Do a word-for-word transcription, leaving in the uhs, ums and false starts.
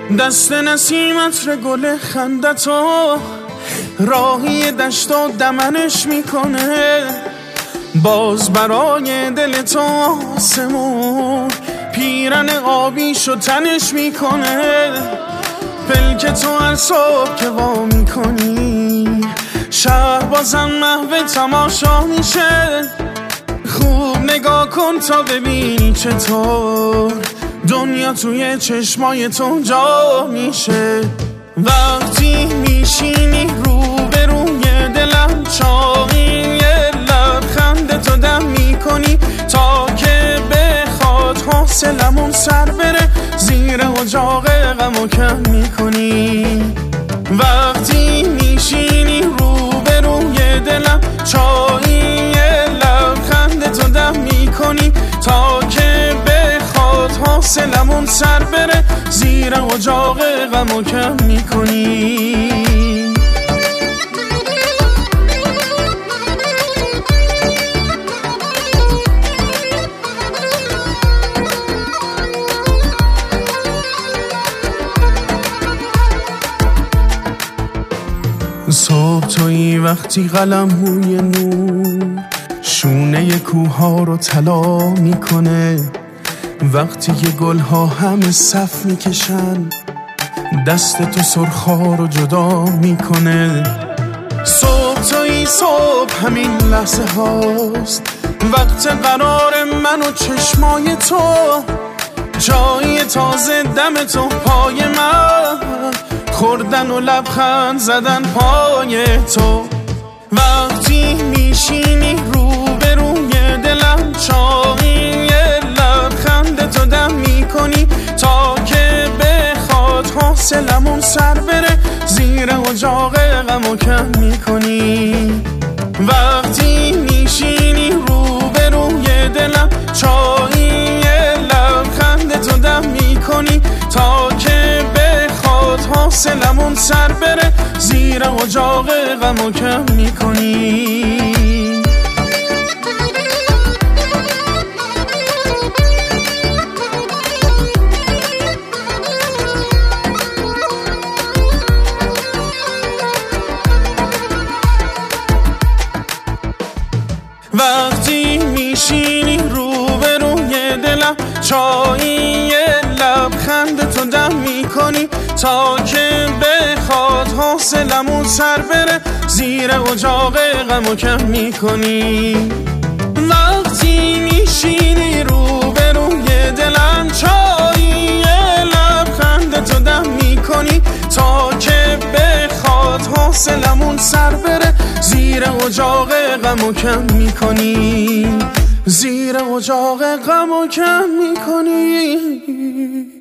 دست نسیم عطر گل خندتو راهی دشت و دمنش میکنه، باز برای دل تو آسمون پیرن آبیشو تنش میکنه. پلک تو هر صبح که وا میکنی شهر بازم محو تماشا میشه. خوب نگاه کن تا ببینی چطور دنیا توی چشمای تو جا میشه. وقتی میشینی رو به روی دلم چاقی یه لبخند تو دم میکنی تا که بخواد حوصلمون سر بره، زیر اجاق غمو کم میکنی. وقتی میشینی رو به روی دلم چاقی یه لبخند تو دم میکنی تا که بخواد حوصلمون سر بره، زیر اجاق غمو کم میکنی. صبح تویی وقتی قلم موی نور شونه کوها رو طلا میکنه، وقتی که گلها همه صف میکشن دست تو سرخا رو جدا میکنه. صبح تویی صبح همین لحظه هاست، وقت قرار من و چشمای تو، جایی تازه دم تو پای من، خوردن و لبخند زدن پای تو. وقتی میشینی رو به روی دلم چاقی یه لبخند تو دم میکنی تا که بخواد حوصلمون سر بره، زیر اجاق غمو کم میکنی. وقتی میشینی رو به روی دلم چاقی یه لبخند تو دم میکنی تا که بخواد حوصلمون سر بره، زیر اجاق غمو کم میکنی. وقتی میشینی رو به روی دلم چایی یه لبخند تو دم میکنی تا که بخواد حوصلمون سر بره، زیر اجاق غمو کم میکنی. وقتی میشینی رو به روی دلم چایی یه لبخند تو دم میکنی تا که بخواد حوصلمون سر بره، زیر اجاق غمو کم میکنی، زیر اجاق غمو کم میکنی.